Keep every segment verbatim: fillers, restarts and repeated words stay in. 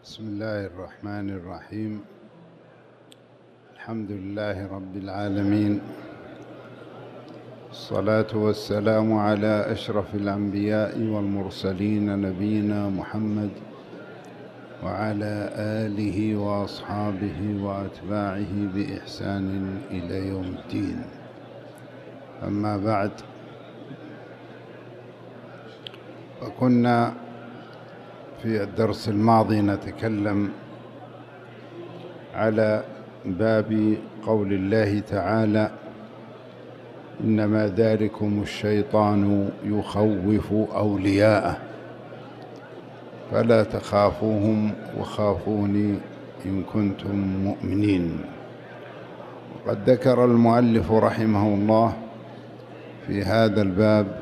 بسم الله الرحمن الرحيم. الحمد لله رب العالمين، الصلاة والسلام على أشرف الأنبياء والمرسلين نبينا محمد وعلى آله وأصحابه وأتباعه بإحسان إلى يوم الدين. أما بعد، فكنا في الدرس الماضي نتكلم على باب قول الله تعالى: إنما ذلكم الشيطان يخوف أولياءه فلا تخافوهم وخافوني إن كنتم مؤمنين. وقد ذكر المؤلف رحمه الله في هذا الباب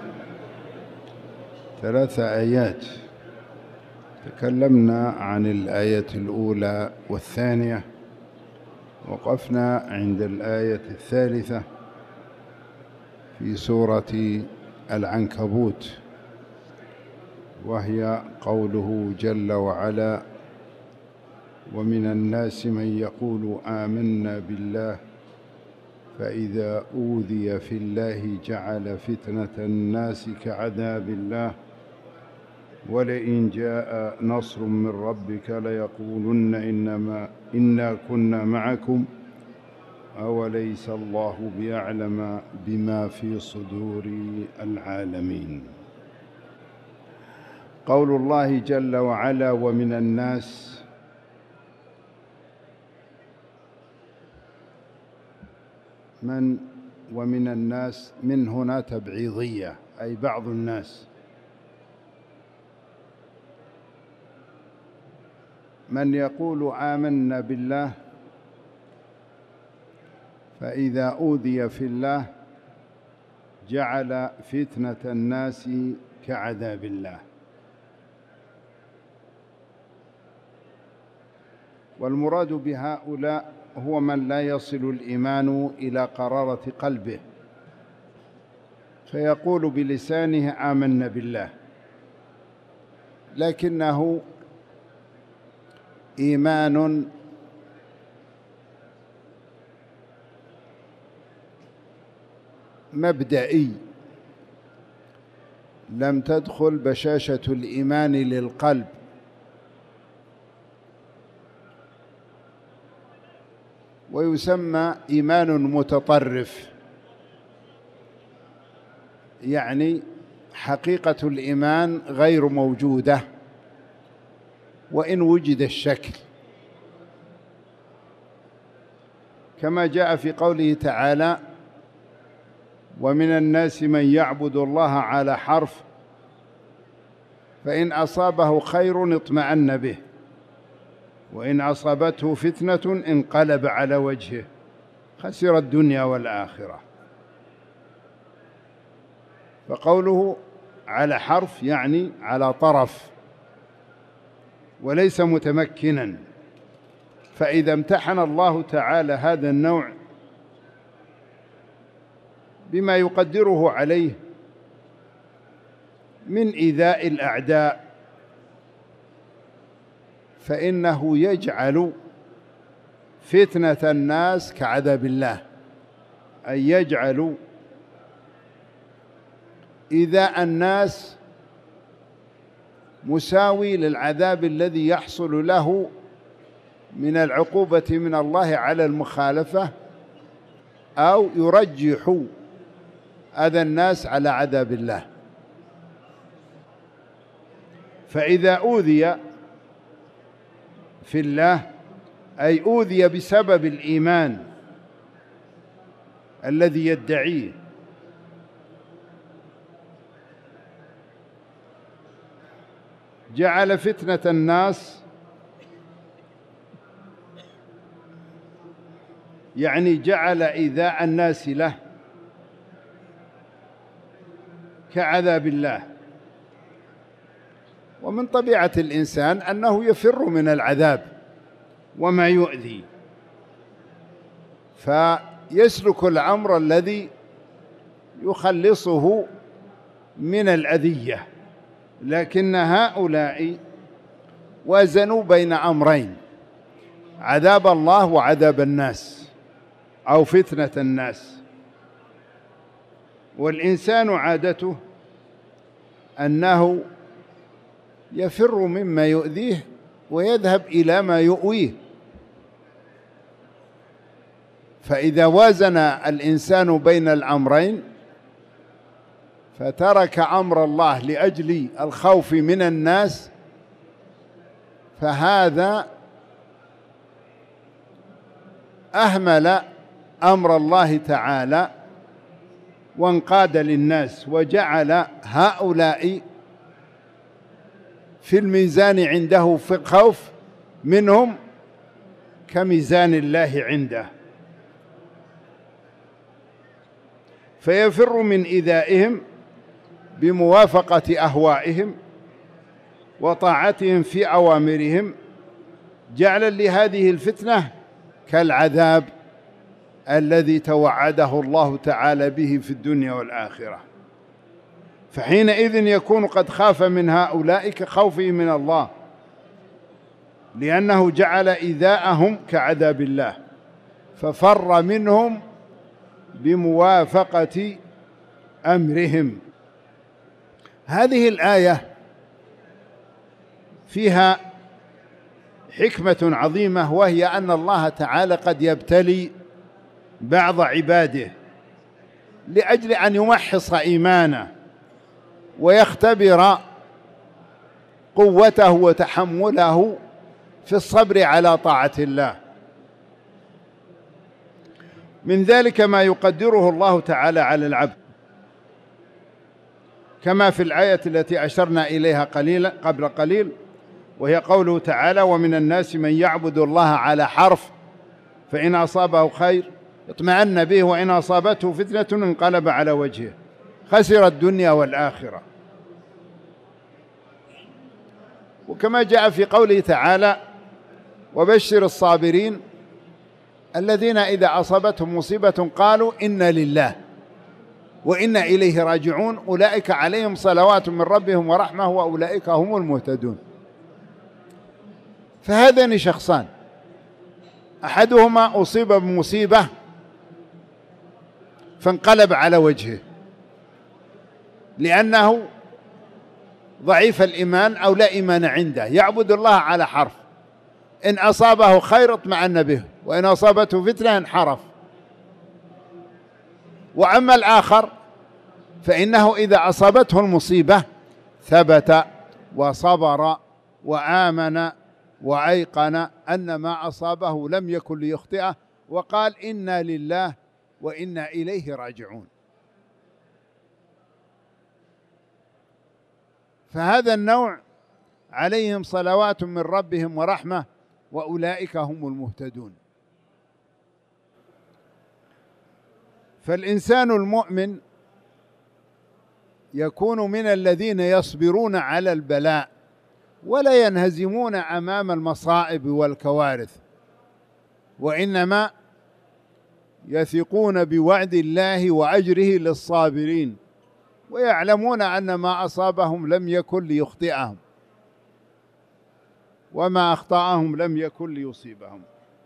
ثلاث آيات. تكلمنا عن الآية الأولى والثانية، وقفنا عند الآية الثالثة في سورة العنكبوت، وهي قوله جل وعلا: ومن الناس من يقول آمنا بالله فإذا أوذي في الله جعل فتنة الناس كعذاب الله ولئن جاء نصر من ربك ليقولن إنما إنا كنا معكم أوليس الله بيعلم بما في صدور العالمين. قول الله جل وعلا: ومن الناس، من ومن الناس من هنا تبعيضية، أي بعض الناس. من يقول آمنا بالله فإذا أوذي في الله جعل فتنة الناس كعذاب الله. والمراد بهؤلاء هو من لا يصل الإيمان إلى قرارة قلبه، فيقول بلسانه آمنا بالله، لكنه إيمان مبدئي، لم تدخل بشاشة الإيمان للقلب، ويسمى إيمان متطرف، يعني حقيقة الإيمان غير موجودة وإن وجد الشكل، كما جاء في قوله تعالى: ومن الناس من يعبد الله على حرف فإن أصابه خير اطمأن به وإن أصابته فتنة انقلب على وجهه خسر الدنيا والآخرة. فقوله على حرف يعني على طرف وليس متمكنا. فإذا امتحن الله تعالى هذا النوع بما يقدره عليه من إيذاء الأعداء، فإنه يجعل فتنة الناس كعذاب الله، أي يجعل إيذاء الناس مساوي للعذاب الذي يحصل له من العقوبة من الله على المخالفة، أو يرجح أذى الناس على عذاب الله. فإذا أوذي في الله أي أوذي بسبب الإيمان الذي يدعيه، جعل فتنة الناس، يعني جعل إيذاء الناس له كعذاب الله. ومن طبيعة الإنسان أنه يفر من العذاب وما يؤذي، فيسلك الأمر الذي يخلصه من الأذية. لكن هؤلاء وازنوا بين أمرين: عذاب الله وعذاب الناس أو فتنة الناس. والإنسان عادته أنه يفر مما يؤذيه ويذهب إلى ما يؤويه. فإذا وازن الإنسان بين الأمرين فترك أمر الله لأجل الخوف من الناس، فهذا أهمل أمر الله تعالى وانقاد للناس، وجعل هؤلاء في الميزان عنده في خوف منهم كميزان الله عنده، فيفر من إيذائهم بموافقة أهوائهم وطاعتهم في أوامرهم، جعلا لهذه الفتنة كالعذاب الذي توعده الله تعالى به في الدنيا والآخرة. فحينئذ يكون قد خاف من هؤلاء كخوفه من الله، لأنه جعل إيذاءهم كعذاب الله، ففر منهم بموافقة أمرهم. هذه الآية فيها حكمة عظيمة، وهي أن الله تعالى قد يبتلي بعض عباده لأجل أن يمحص إيمانه ويختبر قوته وتحمله في الصبر على طاعة الله. من ذلك ما يقدره الله تعالى على العبد، كما في الآية التي أشرنا إليها قليلا قبل قليل، وهي قوله تعالى: ومن الناس من يعبد الله على حرف فإن أصابه خير اطمأن به وإن أصابته فتنة انقلب على وجهه خسر الدنيا والآخرة. وكما جاء في قوله تعالى: وبشر الصابرين الذين إذا أصابتهم مصيبة قالوا إنا لله وإنا إليه راجعون أولئك عليهم صلوات من ربهم ورحمة وأولئك هم المهتدون. فهذان شخصان، أحدهما أصيب بمصيبة فانقلب على وجهه لأنه ضعيف الإيمان أو لا إيمان عنده، يعبد الله على حرف، إن أصابه خير اطمأن به وإن أصابته فتنة انحرف. وأما الآخر فإنه إذا أصابته المصيبة ثبت وصبر وآمن وأيقن أن ما أصابه لم يكن ليخطئه وقال إنا لله وإنا إليه راجعون. فهذا النوع عليهم صلوات من ربهم ورحمة وأولئك هم المهتدون. فالإنسان المؤمن يكون من الذين يصبرون على البلاء ولا ينهزمون أمام المصائب والكوارث، وإنما يثقون بوعد الله وأجره للصابرين، ويعلمون أن ما أصابهم لم يكن ليخطئهم وما أخطأهم لم يكن ليصيبهم.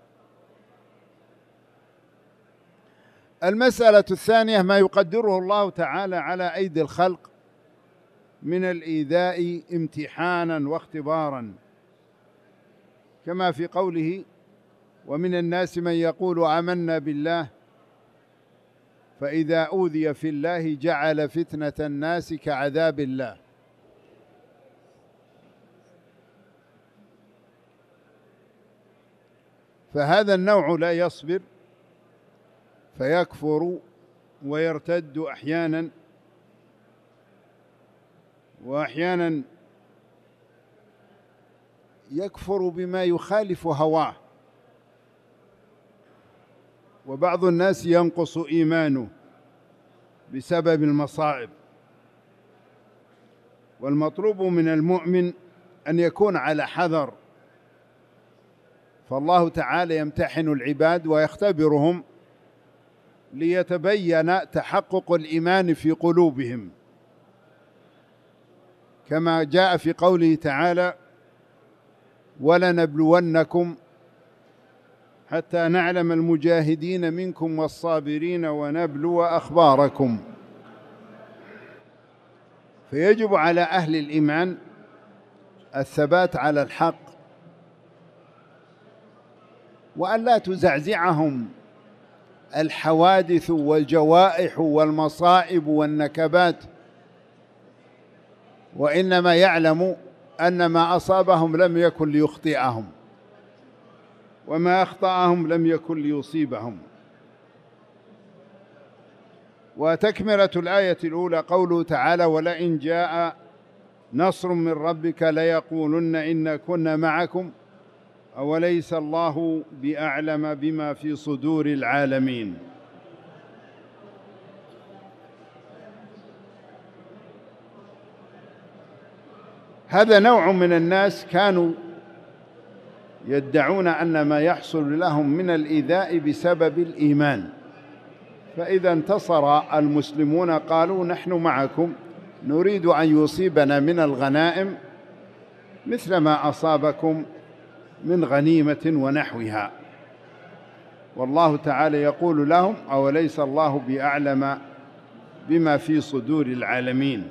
المسألة الثانية ما يقدره الله تعالى على أيدي الخلق من الإيذاء امتحانا واختبارا، كما في قوله: ومن الناس من يقول آمنا بالله فإذا أوذي في الله جعل فتنة الناس كعذاب الله. فهذا النوع لا يصبر فيكفر ويرتد أحيانا، وأحيانا يكفر بما يخالف هواه، وبعض الناس ينقص إيمانه بسبب المصائب. والمطلوب من المؤمن أن يكون على حذر، فالله تعالى يمتحن العباد ويختبرهم ليتبين تحقق الإيمان في قلوبهم، كما جاء في قوله تعالى: ولنبلونكم حتى نعلم المجاهدين منكم والصابرين ونبلو أخباركم. فيجب على أهل الإيمان الثبات على الحق، وأن لا تزعزعهم الحوادث والجوائح والمصائب والنكبات، وإنما يعلم أن ما أصابهم لم يكن ليخطئهم، وما أخطأهم لم يكن ليصيبهم. وتكملة الآية الأولى قوله تعالى: ولئن جاء نصر من ربك ليقولن إنا كنا معكم أوليس الله بأعلم بما في صدور العالمين. هذا نوع من الناس كانوا يدعون أن ما يحصل لهم من الإيذاء بسبب الإيمان، فإذا انتصر المسلمون قالوا: نحن معكم، نريد أن يصيبنا من الغنائم مثل ما أصابكم من غنيمة ونحوها. والله تعالى يقول لهم: أوليس الله بأعلم بما في صدور العالمين.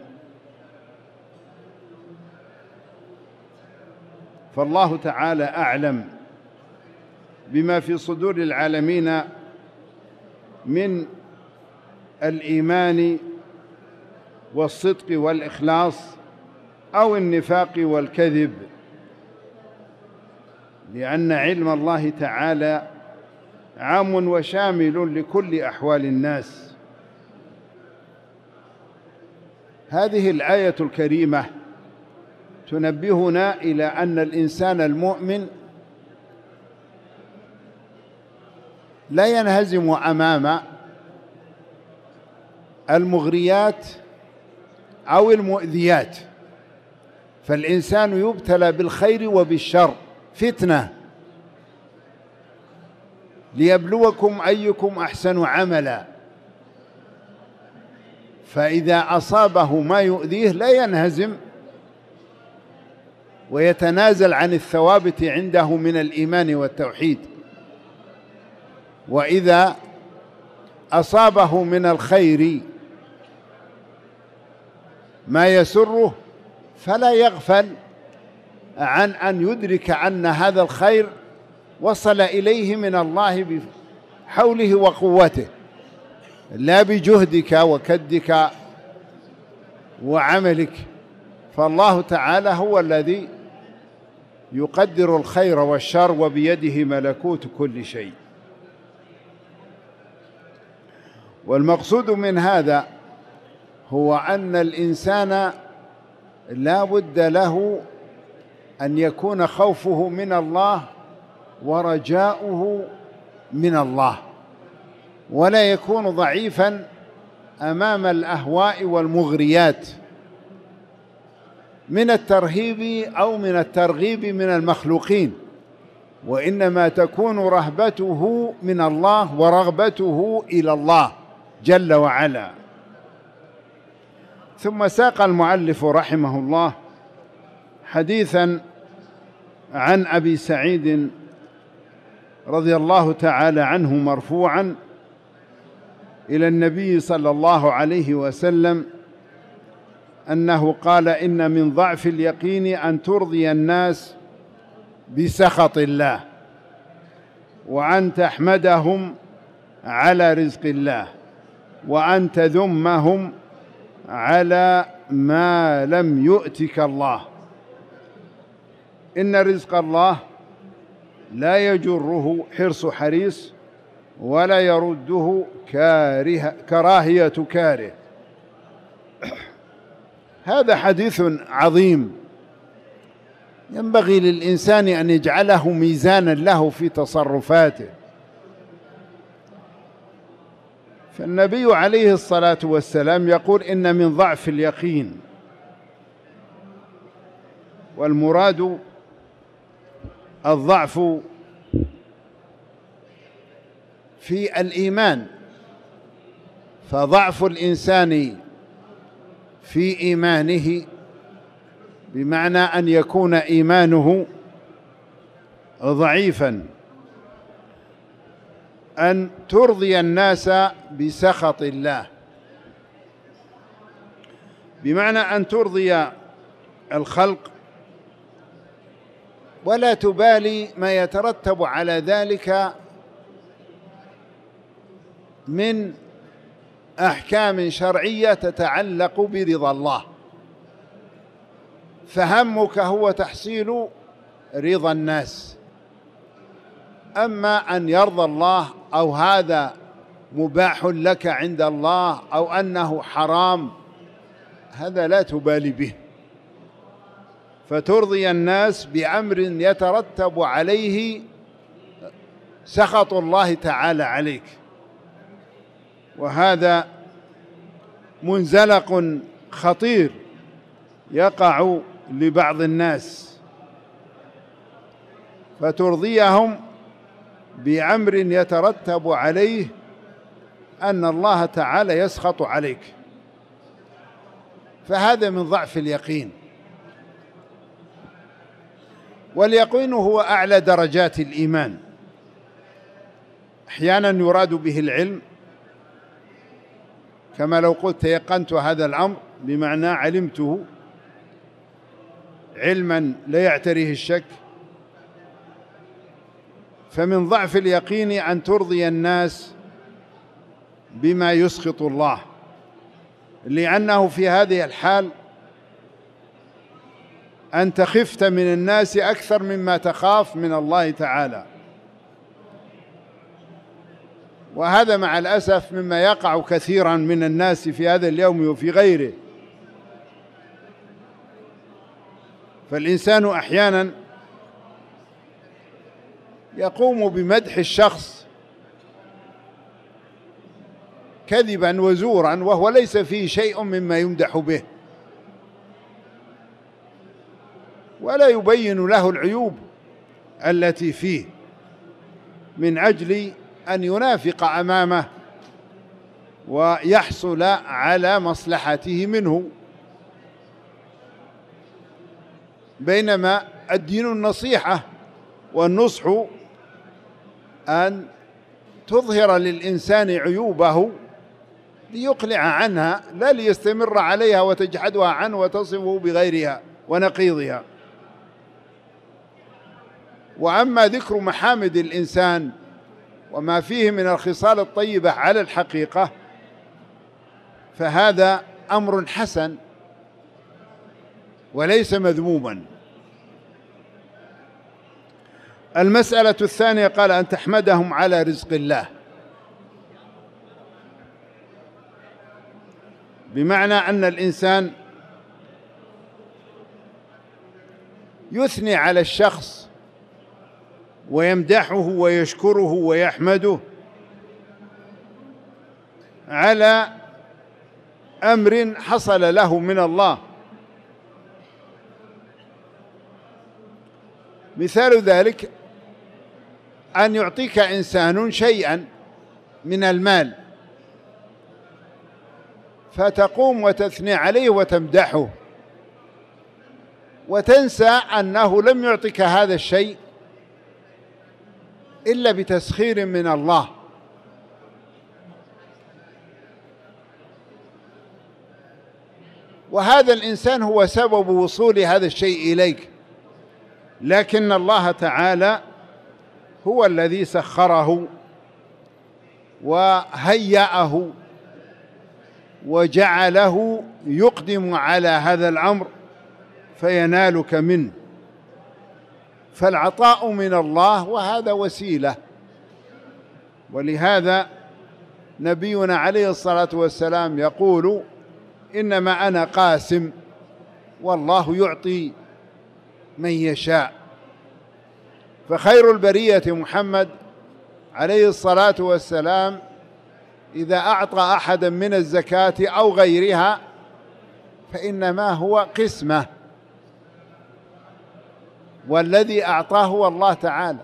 فالله تعالى أعلم بما في صدور العالمين من الإيمان والصدق والإخلاص أو النفاق والكذب، لأن علم الله تعالى عام وشامل لكل أحوال الناس. هذه الآية الكريمة تنبهنا إلى أن الإنسان المؤمن لا ينهزم أمام المغريات أو المؤذيات، فالإنسان يبتلى بالخير وبالشر فتنة ليبلوكم أيكم أحسن عملا، فإذا أصابه ما يؤذيه لا ينهزم ويتنازل عن الثوابت عنده من الإيمان والتوحيد، وإذا أصابه من الخير ما يسره فلا يغفل عن أن يدرك أن هذا الخير وصل إليه من الله بحوله وقوته، لا بجهدك وكدك وعملك. فالله تعالى هو الذي يقدر الخير والشر، وبيده ملكوت كل شيء. والمقصود من هذا هو أن الإنسان لا بد له أن يكون خوفه من الله ورجاؤه من الله، ولا يكون ضعيفا أمام الأهواء والمغريات من الترهيب أو من الترغيب من المخلوقين، وإنما تكون رهبته من الله ورغبته إلى الله جل وعلا. ثم ساق المؤلف رحمه الله حديثا عن أبي سعيد رضي الله تعالى عنه مرفوعا إلى النبي صلى الله عليه وسلم أنه قال: إن من ضعف اليقين أن ترضي الناس بسخط الله، وأن تحمدهم على رزق الله، وأن تذمهم على ما لم يؤتك الله. إن رزق الله لا يجره حرص حريص، ولا يرده كاره كراهية كاره. هذا حديث عظيم ينبغي للإنسان أن يجعله ميزانا له في تصرفاته. فالنبي عليه الصلاة والسلام يقول: إن من ضعف اليقين، والمراد الضعف في الإيمان، فضعف الإنسان في إيمانه بمعنى أن يكون إيمانه ضعيفا أن ترضي الناس بسخط الله، بمعنى أن ترضي الخلق ولا تبالي ما يترتب على ذلك من أحكام شرعية تتعلق برضا الله، فهمك هو تحصيل رضا الناس. أما أن يرضى الله أو هذا مباح لك عند الله أو أنه حرام، هذا لا تبالي به، فترضي الناس بأمر يترتب عليه سخط الله تعالى عليك، وهذا منزلق خطير يقع لبعض الناس، فترضيهم بأمر يترتب عليه أن الله تعالى يسخط عليك، فهذا من ضعف اليقين. واليقين هو أعلى درجات الإيمان، أحيانا يراد به العلم، كما لو قلت يقنت هذا الأمر بمعنى علمته علما لا يعتريه الشك. فمن ضعف اليقين أن ترضي الناس بما يسخط الله، لأنه في هذه الحال أنت خفت من الناس أكثر مما تخاف من الله تعالى، وهذا مع الأسف مما يقع كثيرا من الناس في هذا اليوم وفي غيره. فالإنسان أحيانا يقوم بمدح الشخص كذبا وزورا وهو ليس فيه شيء مما يمدح به، ولا يبين له العيوب التي فيه من أجل أن ينافق أمامه ويحصل على مصلحته منه، بينما الدين النصيحة والنصح أن تظهر للإنسان عيوبه ليقلع عنها، لا ليستمر عليها وتجحدها عنه وتصفه بغيرها ونقيضها. وأما ذكر محامد الإنسان وما فيه من الخصال الطيبة على الحقيقة فهذا أمر حسن وليس مذموما. المسألة الثانية قال أن تحمدهم على رزق الله، بمعنى أن الإنسان يثني على الشخص ويمدحه ويشكره ويحمده على أمر حصل له من الله. مثال ذلك أن يعطيك إنسان شيئا من المال فتقوم وتثني عليه وتمدحه، وتنسى أنه لم يعطك هذا الشيء إلا بتسخير من الله. وهذا الإنسان هو سبب وصول هذا الشيء إليك، لكن الله تعالى هو الذي سخره وهيأه وجعله يقدم على هذا الأمر فينالك منه. فالعطاء من الله وهذا وسيلة، ولهذا نبينا عليه الصلاة والسلام يقول إنما أنا قاسم والله يعطي من يشاء. فخير البرية محمد عليه الصلاة والسلام إذا أعطى أحدا من الزكاة أو غيرها فإنما هو قسمة، والذي أعطاه هو الله تعالى.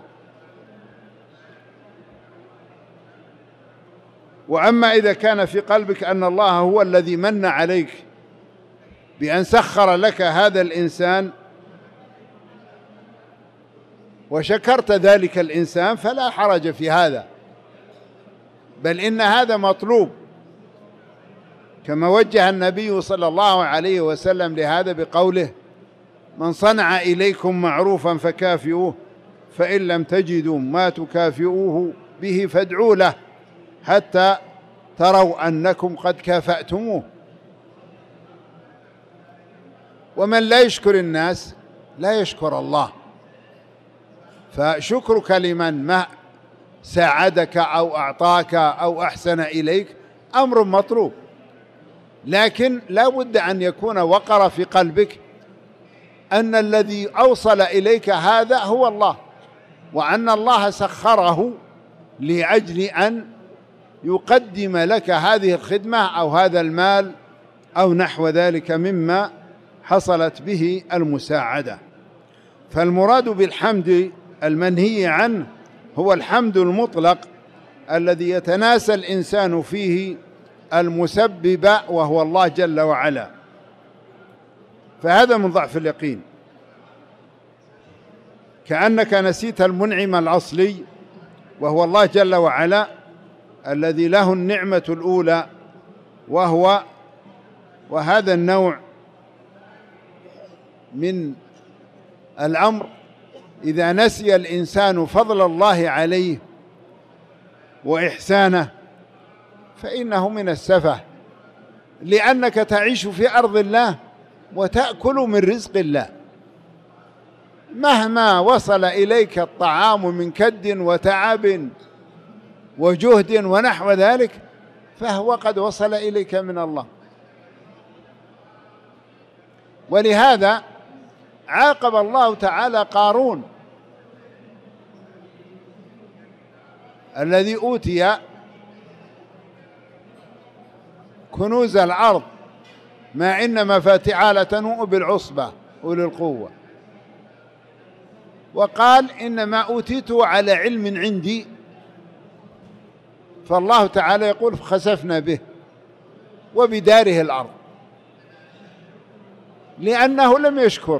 وأما إذا كان في قلبك أن الله هو الذي من عليك بأن سخر لك هذا الإنسان وشكرت ذلك الإنسان فلا حرج في هذا، بل إن هذا مطلوب، كما وجه النبي صلى الله عليه وسلم لهذا بقوله: من صنع إليكم معروفا فكافئوه، فإن لم تجدوا ما تكافئوه به فادعوا له حتى تروا أنكم قد كافأتموه. ومن لا يشكر الناس لا يشكر الله، فشكرك لمن ما ساعدك أو أعطاك أو أحسن إليك أمر مطلوب، لكن لا بد أن يكون وقر في قلبك أن الذي أوصل إليك هذا هو الله، وأن الله سخره لأجل أن يقدم لك هذه الخدمة أو هذا المال أو نحو ذلك مما حصلت به المساعدة. فالمراد بالحمد المنهي عنه هو الحمد المطلق الذي يتناسى الإنسان فيه المسبب وهو الله جل وعلا، فهذا من ضعف اليقين، كأنك نسيت المنعم الأصلي وهو الله جل وعلا الذي له النعمة الأولى، وهو وهذا النوع من الأمر إذا نسي الإنسان فضل الله عليه وإحسانه فإنه من السفه، لأنك تعيش في أرض الله وتأكل من رزق الله، مهما وصل إليك الطعام من كد وتعب وجهد ونحو ذلك فهو قد وصل إليك من الله. ولهذا عاقب الله تعالى قارون الذي أوتي كنوز الأرض ما إن مفاتحها لتنوء بالعصبة أولي القوة، وقال إنما أوتيته على علم عندي، فالله تعالى يقول: خسفنا به وبداره الأرض، لأنه لم يشكر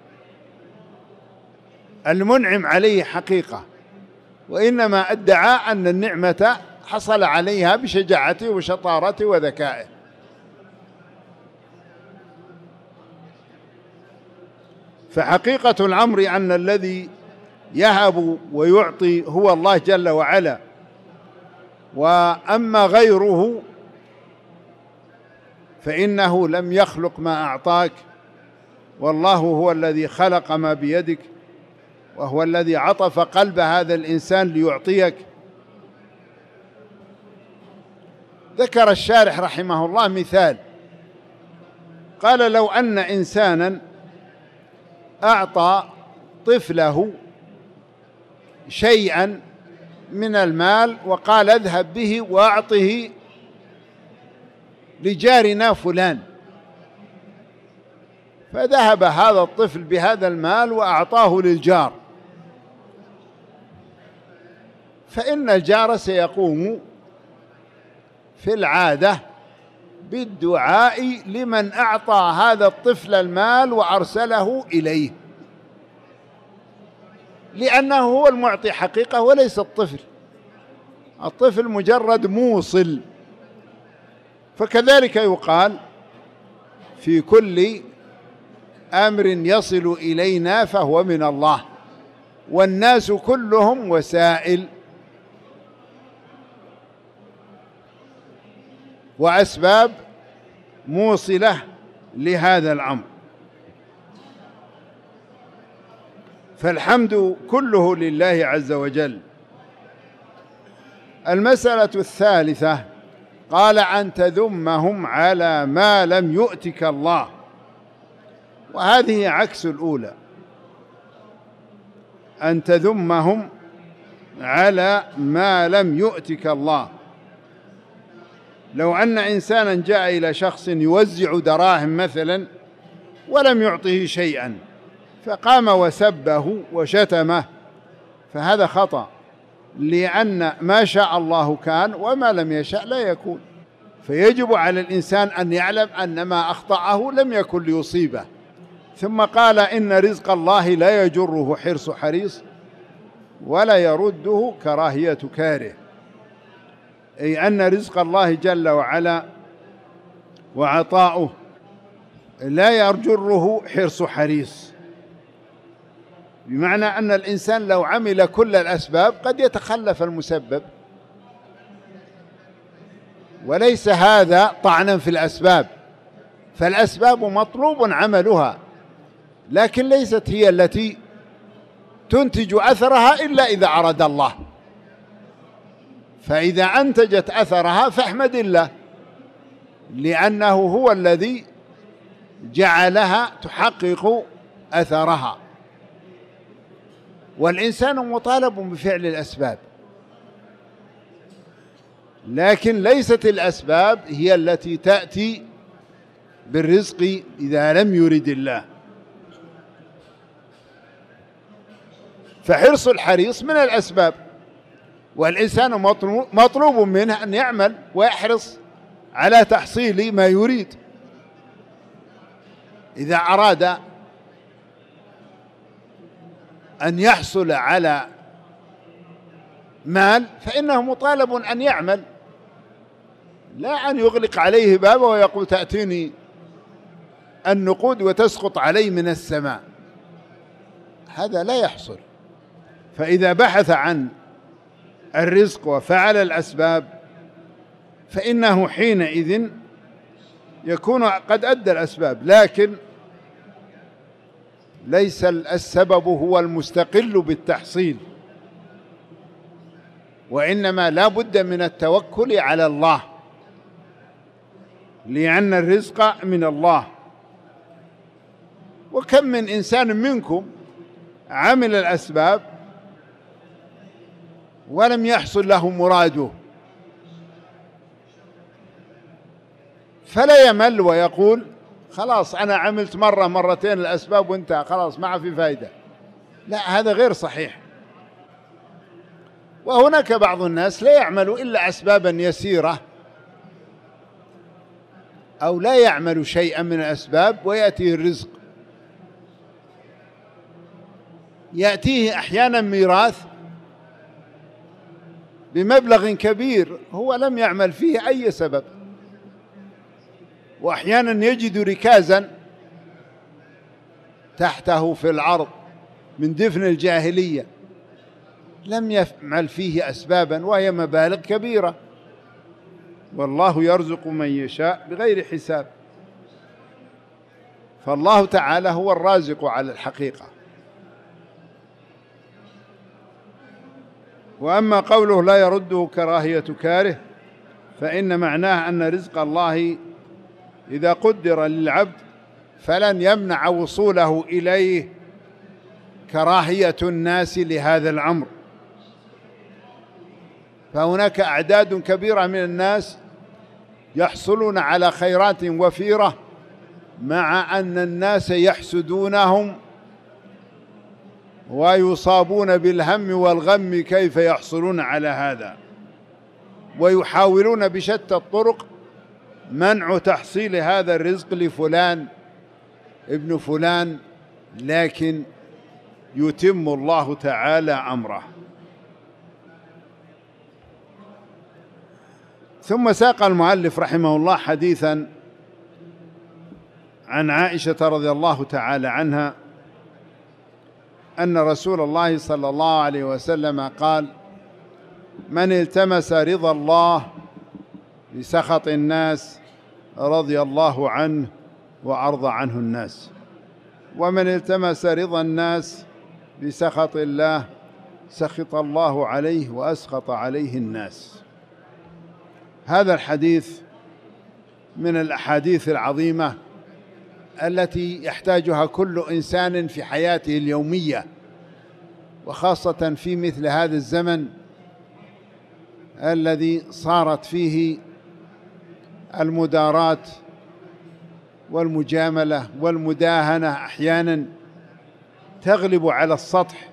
المنعم عليه حقيقة، وإنما ادعى أن النعمة حصل عليها بشجاعته وشطارته وذكائه. فحقيقة الأمر أن الذي يهب ويعطي هو الله جل وعلا، وأما غيره فإنه لم يخلق ما أعطاك، والله هو الذي خلق ما بيدك، وهو الذي عطف قلب هذا الإنسان ليعطيك. ذكر الشارح رحمه الله مثال، قال: لو أن إنسانا أعطى طفله شيئا من المال وقال: اذهب به وأعطه لجارنا فلان، فذهب هذا الطفل بهذا المال وأعطاه للجار، فإن الجار سيقوم في العادة بالدعاء لمن أعطى هذا الطفل المال وأرسله إليه، لأنه هو المعطي حقيقة وليس الطفل، الطفل مجرد موصل. فكذلك يقال في كل أمر يصل إلينا فهو من الله، والناس كلهم وسائل وأسباب موصلة لهذا الأمر، فالحمد كله لله عز وجل. المسألة الثالثة قال: أن تذمهم على ما لم يؤتك الله، وهذه عكس الأولى، أن تذمهم على ما لم يؤتك الله. لو أن إنسانا جاء إلى شخص يوزع دراهم مثلا ولم يعطه شيئا فقام وسبه وشتمه، فهذا خطأ، لأن ما شاء الله كان وما لم يشاء لا يكون، فيجب على الإنسان أن يعلم أن ما أخطأه لم يكن ليصيبه. ثم قال: إن رزق الله لا يجره حرص حريص ولا يرده كراهية كاره، أي أن رزق الله جل وعلا وعطاؤه لا يرجره حرص حريص، بمعنى أن الإنسان لو عمل كل الأسباب قد يتخلف المسبب، وليس هذا طعنا في الأسباب، فالأسباب مطلوب عملها، لكن ليست هي التي تنتج أثرها إلا إذا أراد الله. فإذا أنتجت أثرها فاحمد الله، لأنه هو الذي جعلها تحقق أثرها. والإنسان مطالب بفعل الأسباب، لكن ليست الأسباب هي التي تأتي بالرزق إذا لم يرد الله. فحرص الحريص من الأسباب، والإنسان مطلوب منه أن يعمل ويحرص على تحصيل ما يريد. إذا أراد أن يحصل على مال فإنه مطالب أن يعمل، لا أن يغلق عليه بابه ويقول تأتيني النقود وتسقط علي من السماء، هذا لا يحصل. فإذا بحث عن الرزق وفعل الأسباب فإنه حينئذ يكون قد أدى الأسباب، لكن ليس السبب هو المستقل بالتحصيل، وإنما لا بد من التوكل على الله، لأن الرزق من الله. وكم من إنسان منكم عمل الأسباب ولم يحصل له مراده، فلا يمل ويقول خلاص أنا عملت مرة مرتين الأسباب وانتهى خلاص ما في فائدة. لا، هذا غير صحيح. وهناك بعض الناس لا يعمل إلا أسبابا يسيرة أو لا يعمل شيئا من الأسباب ويأتيه الرزق. يأتيه أحيانا ميراث بمبلغ كبير هو لم يعمل فيه أي سبب، وأحيانا يجد ركازا تحته في العرض من دفن الجاهلية لم يعمل فيه أسبابا وهي مبالغ كبيرة، والله يرزق من يشاء بغير حساب. فالله تعالى هو الرازق على الحقيقة. وأما قوله لا يرده كراهية كاره فإن معناه أن رزق الله إذا قدر للعبد فلن يمنع وصوله إليه كراهية الناس لهذا الأمر. فهناك أعداد كبيرة من الناس يحصلون على خيرات وفيرة مع أن الناس يحسدونهم ويصابون بالهم والغم كيف يحصلون على هذا، ويحاولون بشتى الطرق منع تحصيل هذا الرزق لفلان ابن فلان، لكن يتم الله تعالى أمره. ثم ساق المؤلف رحمه الله حديثا عن عائشة رضي الله تعالى عنها أن رسول الله صلى الله عليه وسلم قال: من التمس رضا الله بسخط الناس رضي الله عنه وأرضى عنه الناس، ومن التمس رضا الناس بسخط الله سخط الله عليه وأسخط عليه الناس. هذا الحديث من الأحاديث العظيمة التي يحتاجها كل إنسان في حياته اليومية، وخاصة في مثل هذا الزمن الذي صارت فيه المداراة والمجاملة والمداهنة أحيانا تغلب على السطح.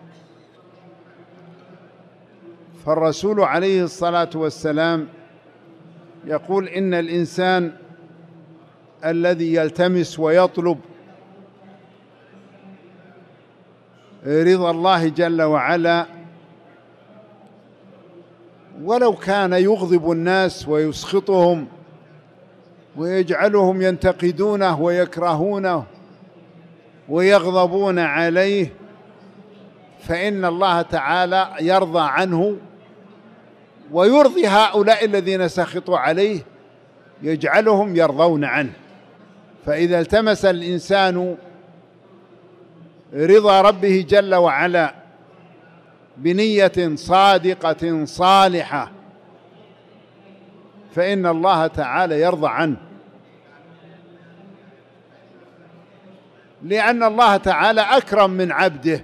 فالرسول عليه الصلاة والسلام يقول: إن الإنسان الذي يلتمس ويطلب رضا الله جل وعلا ولو كان يغضب الناس ويسخطهم ويجعلهم ينتقدونه ويكرهونه ويغضبون عليه، فإن الله تعالى يرضى عنه ويرضي هؤلاء الذين سخطوا عليه، يجعلهم يرضون عنه. فإذا التمس الإنسان رضا ربه جل وعلا بنية صادقة صالحة فإن الله تعالى يرضى عنه، لأن الله تعالى أكرم من عبده،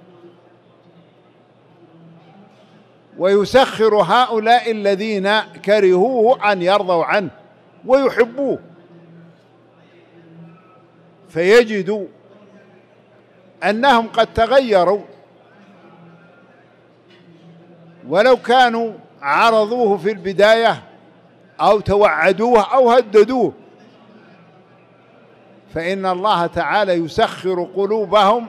ويسخر هؤلاء الذين كرهوه أن يرضوا عنه ويحبوه، فيجدوا أنهم قد تغيروا، ولو كانوا عرضوه في البداية أو توعدوه أو هددوه، فإن الله تعالى يسخر قلوبهم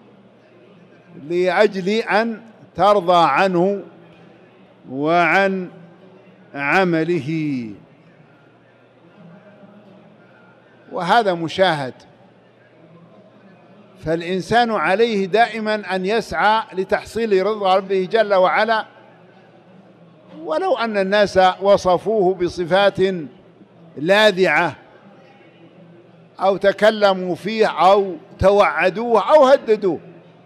لأجل أن ترضى عنه وعن عمله. وهذا مشاهد، فالإنسان عليه دائما أن يسعى لتحصيل رضا ربه جل وعلا، ولو أن الناس وصفوه بصفات لاذعة أو تكلموا فيه أو توعدوه أو هددوه،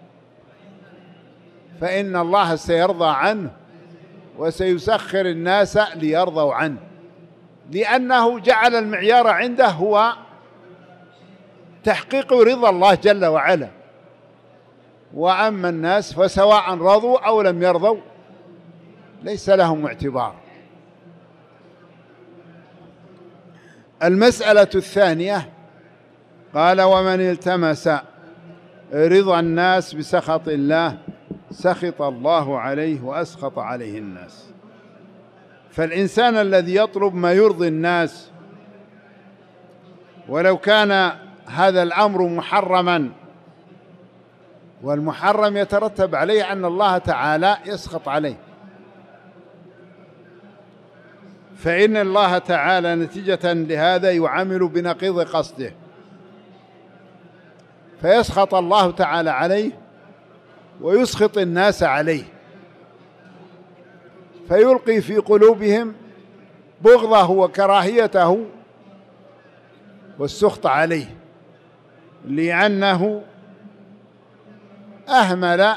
فإن الله سيرضى عنه وسيسخر الناس ليرضوا عنه، لأنه جعل المعيار عنده هو تحقيق رضا الله جل وعلا. وأما الناس فسواء رضوا أو لم يرضوا ليس لهم اعتبار. المسألة الثانية قال: ومن التمس رضا الناس بسخط الله سخط الله عليه وأسخط عليه الناس. فالإنسان الذي يطلب ما يرضي الناس ولو كان هذا الأمر محرما، والمحرم يترتب عليه أن الله تعالى يسخط عليه، فإن الله تعالى نتيجة لهذا يعامل بنقيض قصده، فيسخط الله تعالى عليه ويسخط الناس عليه، فيلقي في قلوبهم بغضه وكراهيته والسخط عليه، لأنه أهمل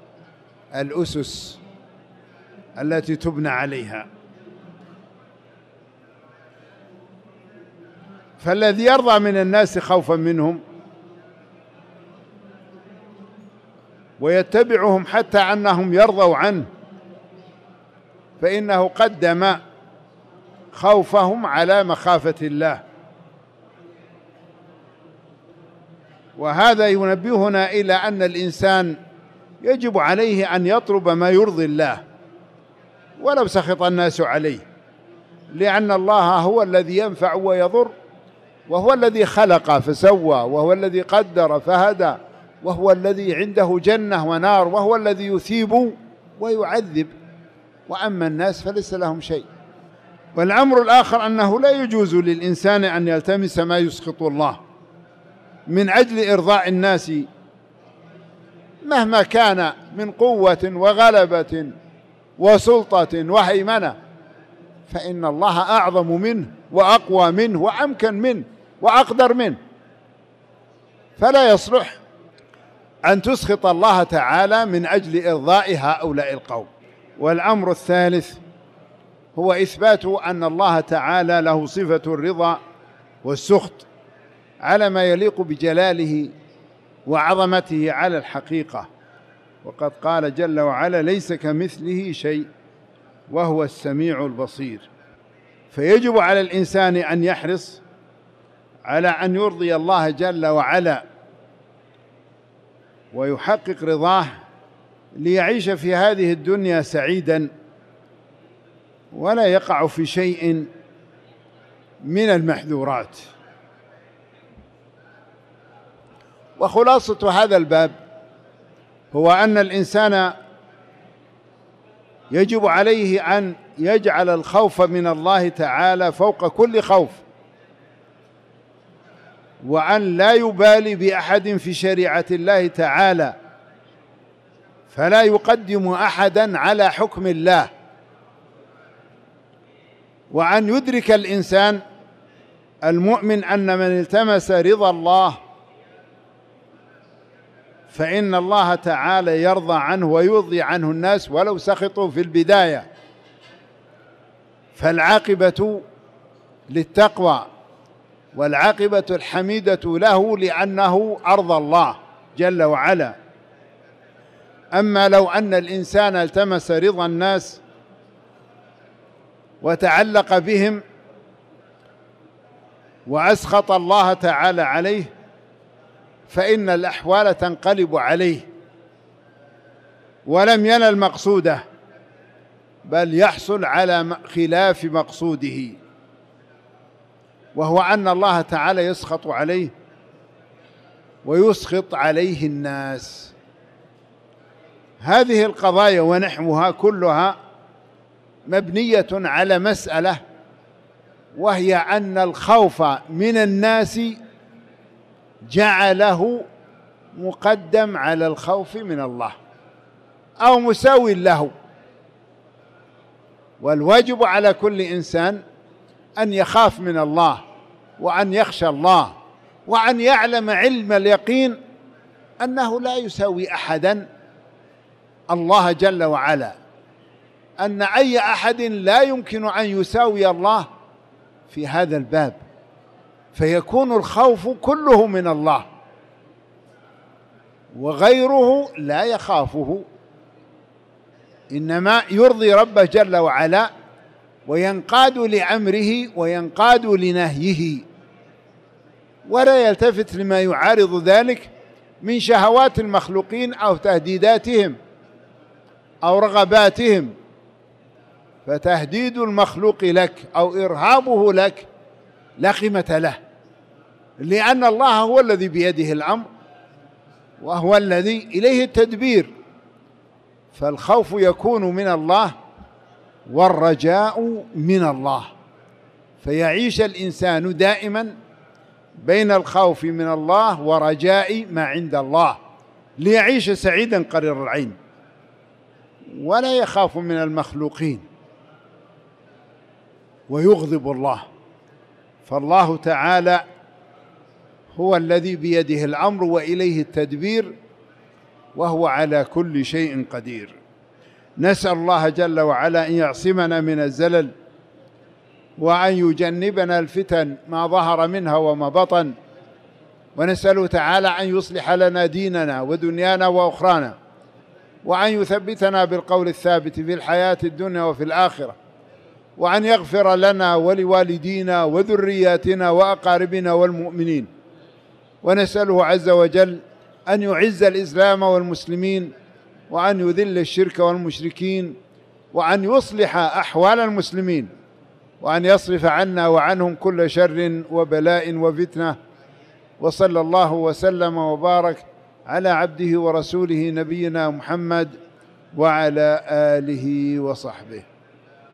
الأسس التي تبنى عليها. فالذي يرضى من الناس خوفا منهم ويتبعهم حتى أنهم يرضوا عنه، فإنه قدم خوفهم على مخافة الله. وهذا ينبهنا إلى أن الإنسان يجب عليه أن يطلب ما يرضي الله ولو سخط الناس عليه، لأن الله هو الذي ينفع ويضر، وهو الذي خلق فسوى، وهو الذي قدر فهدى، وهو الذي عنده جنة ونار، وهو الذي يثيب ويعذب. وأما الناس فليس لهم شيء. والأمر الآخر أنه لا يجوز للإنسان أن يلتمس ما يسخط الله من أجل إرضاء الناس مهما كان من قوة وغلبة وسلطة وهيمنة، فإن الله أعظم منه وأقوى منه وأمكن منه وأقدر منه، فلا يصلح أن تسخط الله تعالى من أجل إرضاء هؤلاء القوم. والأمر الثالث هو إثبات أن الله تعالى له صفة الرضا والسخط على ما يليق بجلاله وعظمته على الحقيقة. وقد قال جل وعلا: ليس كمثله شيء وهو السميع البصير. فيجب على الإنسان أن يحرص على أن يرضي الله جل وعلا ويحقق رضاه ليعيش في هذه الدنيا سعيدا ولا يقع في شيء من المحذورات. وخلاصة هذا الباب هو أن الإنسان يجب عليه أن يجعل الخوف من الله تعالى فوق كل خوف، وأن لا يبالي بأحد في شريعة الله تعالى، فلا يقدم أحدا على حكم الله، وأن يدرك الإنسان المؤمن أن من التمس رضا الله فإن الله تعالى يرضى عنه ويرضي عنه الناس ولو سخطوا في البداية، فالعاقبة للتقوى، والعاقبة الحميدة له لأنه أرضى الله جل وعلا. أما لو أن الإنسان التمس رضا الناس وتعلق بهم وأسخط الله تعالى عليه فإن الأحوال تنقلب عليه ولم ينل مقصوده، بل يحصل على خلاف مقصوده، وهو أن الله تعالى يسخط عليه ويسخط عليه الناس. هذه القضايا ونحوها كلها مبنية على مسألة، وهي أن الخوف من الناس جعله مقدم على الخوف من الله أو مساوي له. والواجب على كل إنسان أن يخاف من الله، وأن يخشى الله، وأن يعلم علم اليقين أنه لا يساوي أحدا الله جل وعلا، أن أي أحد لا يمكن أن يساوي الله في هذا الباب، فيكون الخوف كله من الله، وغيره لا يخافه، إنما يرضي ربه جل وعلا وينقاد لأمره وينقاد لنهيه، ولا يلتفت لما يعارض ذلك من شهوات المخلوقين أو تهديداتهم أو رغباتهم. فتهديد المخلوق لك أو إرهابه لك لا قيمة له، لأن الله هو الذي بيده الأمر وهو الذي إليه التدبير. فالخوف يكون من الله والرجاء من الله، فيعيش الإنسان دائما بين الخوف من الله ورجاء ما عند الله ليعيش سعيدا قرير العين، ولا يخاف من المخلوقين ويغضب الله. فالله تعالى هو الذي بيده الأمر وإليه التدبير، وهو على كل شيء قدير. نسأل الله جل وعلا أن يعصمنا من الزلل، وأن يجنبنا الفتن ما ظهر منها وما بطن، ونسأله تعالى أن يصلح لنا ديننا ودنيانا وأخرانا، وأن يثبتنا بالقول الثابت في الحياة الدنيا وفي الآخرة، وأن يغفر لنا ولوالدينا وذرياتنا وأقاربنا والمؤمنين. ونسأله عز وجل أن يعز الإسلام والمسلمين، وأن يذل الشرك والمشركين، وأن يصلح أحوال المسلمين، وأن يصرف عنا وعنهم كل شر وبلاء وفتنة. وصلى الله وسلم وبارك على عبده ورسوله نبينا محمد وعلى آله وصحبه.